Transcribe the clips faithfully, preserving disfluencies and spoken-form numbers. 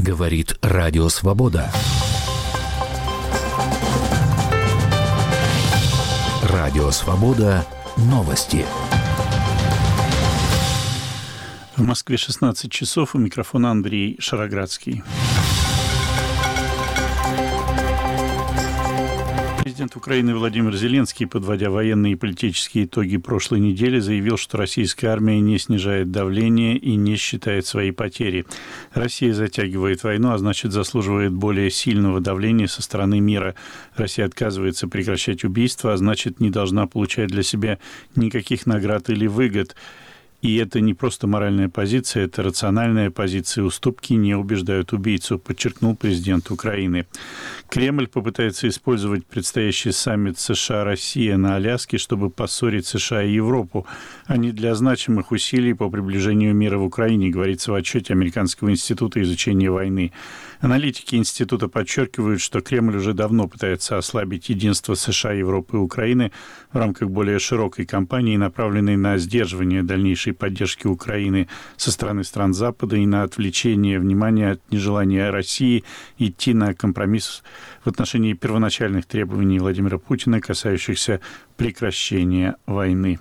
Говорит Радио Свобода. Радио Свобода. Новости. В Москве шестнадцать часов. У микрофона Андрей Шароградский. Президент Украины Владимир Зеленский, подводя военные и политические итоги прошлой недели, заявил, что российская армия не снижает давление и не считает свои потери. Россия затягивает войну, а значит, заслуживает более сильного давления со стороны мира. Россия отказывается прекращать убийства, а значит, не должна получать для себя никаких наград или выгод. И это не просто моральная позиция, это рациональная позиция. Уступки не убеждают убийцу, подчеркнул президент Украины. Кремль попытается использовать предстоящий саммит США-Россия на Аляске, чтобы поссорить США и Европу, а не для значимых усилий по приближению мира в Украине, говорится в отчете Американского института изучения войны. Аналитики института подчеркивают, что Кремль уже давно пытается ослабить единство США, Европы и Украины в рамках более широкой кампании, направленной на сдерживание дальнейшей поддержки Украины со стороны стран Запада и на отвлечение внимания от нежелания России идти на компромисс в отношении первоначальных требований Владимира Путина, касающихся прекращения войны.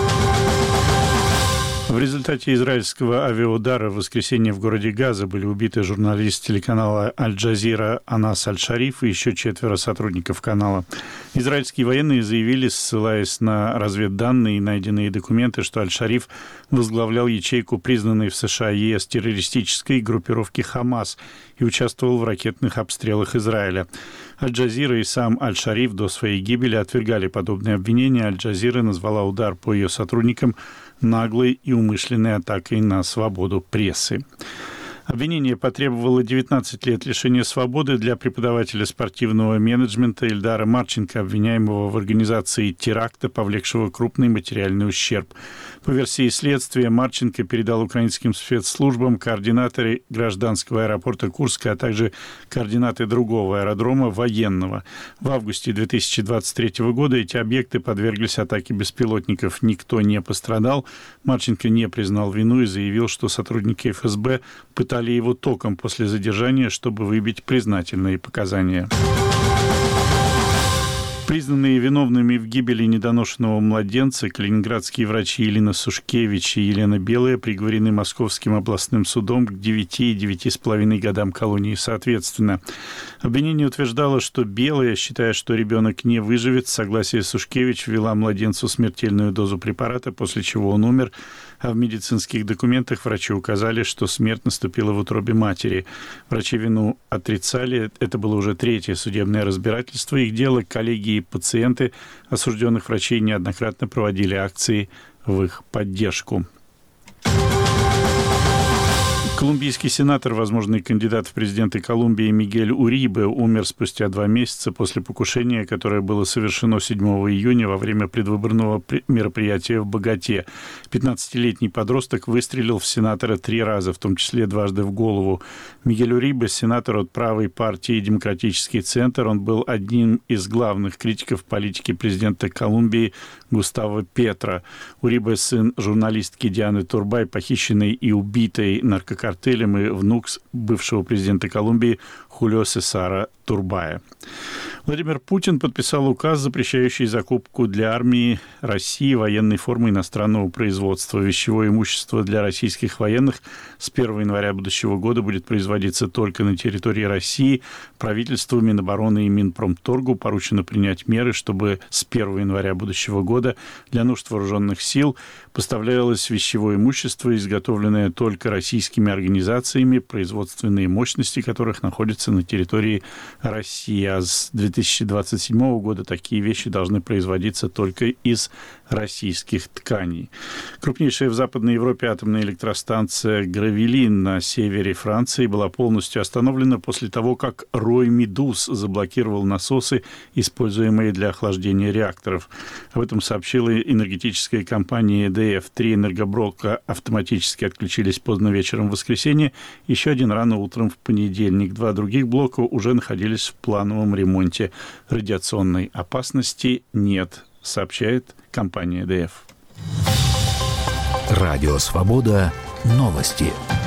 В результате израильского авиаудара в воскресенье в городе Газа были убиты журналист телеканала «Аль-Джазира» Анас Аль-Шариф и еще четверо сотрудников канала. Израильские военные заявили, ссылаясь на разведданные и найденные документы, что Аль-Шариф возглавлял ячейку, признанной в США и ЕС террористической группировки «Хамас», и участвовал в ракетных обстрелах Израиля. Аль-Джазира и сам Аль-Шариф до своей гибели отвергали подобные обвинения. Аль-Джазира назвала удар по ее сотрудникам наглой и умышленной атакой на свободу прессы. Обвинение потребовало девятнадцать лет лишения свободы для преподавателя спортивного менеджмента Ильдара Марченко, обвиняемого в организации теракта, повлекшего крупный материальный ущерб. По версии следствия, Марченко передал украинским спецслужбам координаты гражданского аэропорта Курска, а также координаты другого аэродрома военного. В августе две тысячи двадцать третьего года эти объекты подверглись атаке беспилотников. Никто не пострадал. Марченко не признал вину и заявил, что сотрудники эф эс бэ пытались его током после задержания, чтобы выбить признательные показания. Признанные виновными в гибели недоношенного младенца калининградские врачи Елена Сушкевич и Елена Белая приговорены Московским областным судом к девяти и девяти с половиной годам колонии соответственно. Обвинение утверждало, что Белая, считая, что ребенок не выживет, с согласия Сушкевич ввела младенцу смертельную дозу препарата, после чего он умер, а в медицинских документах врачи указали, что смерть наступила в утробе матери. Врачи вину отрицали. Это было уже третье судебное разбирательство их дела. Коллеги и пациенты осужденных врачей неоднократно проводили акции в их поддержку. Колумбийский сенатор, возможный кандидат в президенты Колумбии Мигель Урибе, умер спустя два месяца после покушения, которое было совершено седьмого июня во время предвыборного мероприятия в Боготе. пятнадцатилетний подросток выстрелил в сенатора три раза, в том числе дважды в голову. Мигель Урибе, сенатор от правой партии «Демократический центр», он был одним из главных критиков политики президента Колумбии Густаво Петро. Урибе – сын журналистки Дианы Турбай, похищенной и убитой наркокартелем, и внук бывшего президента Колумбии Хулио Сесара Турбая. Владимир Путин подписал указ, запрещающий закупку для армии России военной формы иностранного производства. Вещевое имущество для российских военных с первого января будущего года будет производиться только на территории России. Правительству, Минобороны и Минпромторгу поручено принять меры, чтобы с первого января будущего года для нужд вооруженных сил поставлялось вещевое имущество, изготовленное только российскими организациями, производственные мощности которых находятся на территории России. А с две тысячи двадцать седьмого года такие вещи должны производиться только из российских тканей. Крупнейшая в Западной Европе атомная электростанция Гравелин на севере Франции была полностью остановлена после того, как рой медуз заблокировал насосы, используемые для охлаждения реакторов. Об этом сообщила энергетическая компания и ди эф. Три энергоблока автоматически отключились поздно вечером в воскресенье, еще один рано утром в понедельник. Два других блока уже находились в плановом ремонте. Радиационной опасности нет, сообщает компания и ди эф. Радио Свобода. Новости.